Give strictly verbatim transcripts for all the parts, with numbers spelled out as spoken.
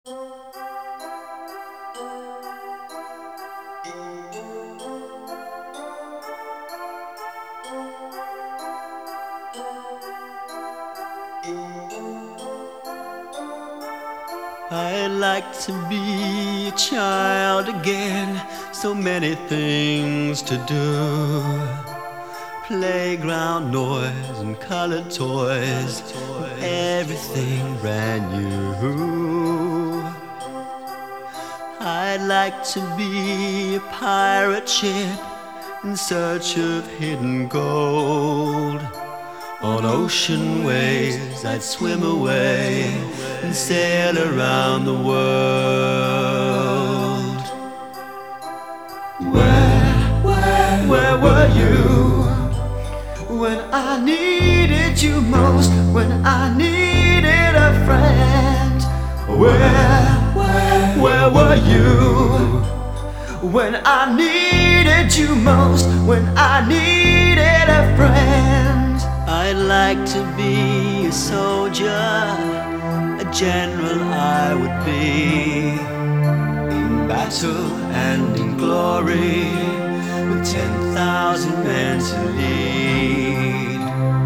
I'd like to be a child again, so many things to do. Playground noise and colored toys, everything brand new. I'd like to be a pirate ship in search of hidden gold. On ocean waves I'd swim away and sail around the world. Where, where, where were you when I needed you most? When I needed a friend? Where, where, where were you when I needed you most? When I needed a friend? I'd like to be a soldier, a general I would be, in battle and in glory, with ten thousand men to lead.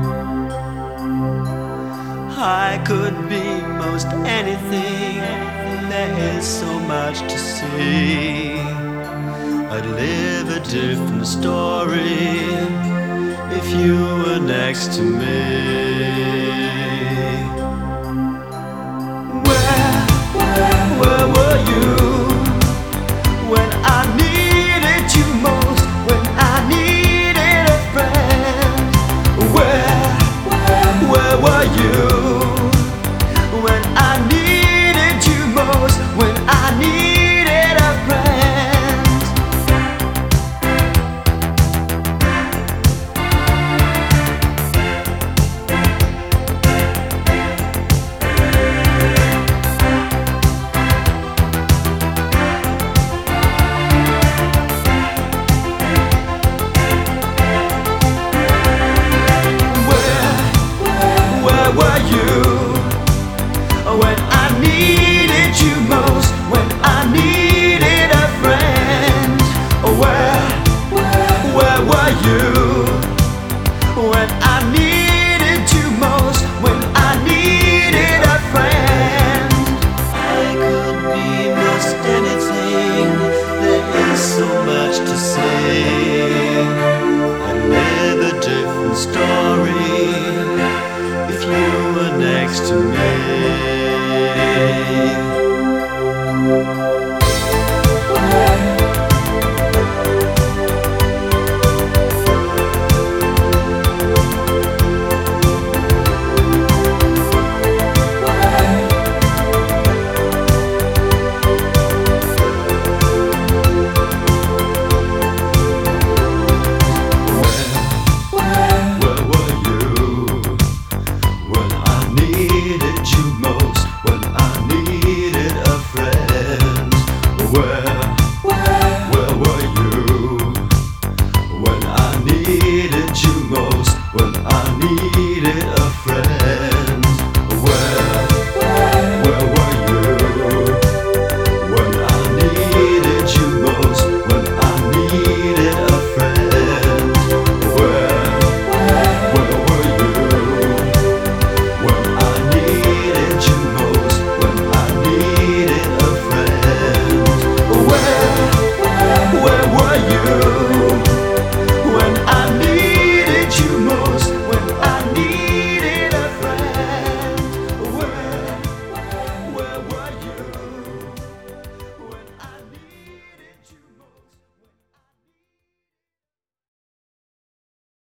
I could be most anything, there is so much to see. I'd live a different story if you were next to me.